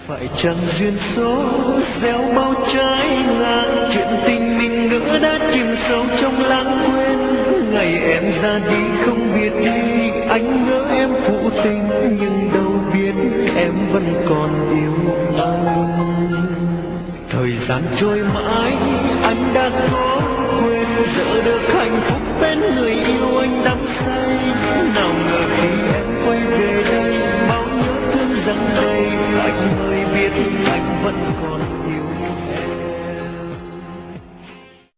phải chăng duyên số gieo bao trái ngang, chuyện tình mình nữa đã chìm sâu trong lãng quên. Ngày em ra đi không biết đi, anh ngỡ em phụ tình nhưng đâu biết em vẫn còn yêu anh. Thời gian trôi mãi anh đã khó quên, giờ được hạnh phúc bên người yêu anh đắm say. Nào ngờ khi em